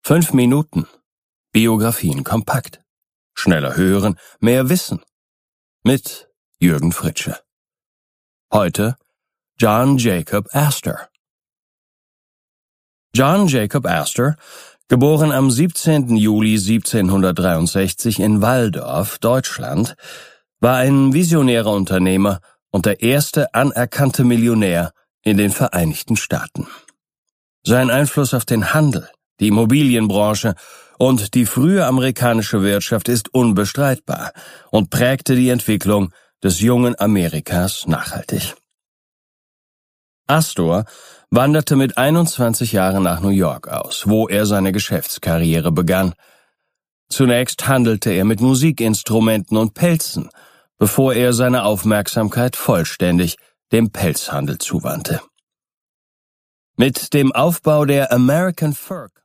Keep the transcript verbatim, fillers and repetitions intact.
Fünf Minuten. Biografien kompakt. Schneller hören, mehr wissen. Mit Jürgen Fritsche. Heute John Jacob Astor. John Jacob Astor, geboren am siebzehnten Juli siebzehnhundertdreiundsechzig in Walldorf, Deutschland, war ein visionärer Unternehmer und der erste anerkannte Millionär in den Vereinigten Staaten. Sein Einfluss auf den Handel, die Immobilienbranche und die frühe amerikanische Wirtschaft ist unbestreitbar und prägte die Entwicklung des jungen Amerikas nachhaltig. Astor wanderte mit einundzwanzig Jahren nach New York aus, wo er seine Geschäftskarriere begann. Zunächst handelte er mit Musikinstrumenten und Pelzen, bevor er seine Aufmerksamkeit vollständig dem Pelzhandel zuwandte. Mit dem Aufbau der American Fur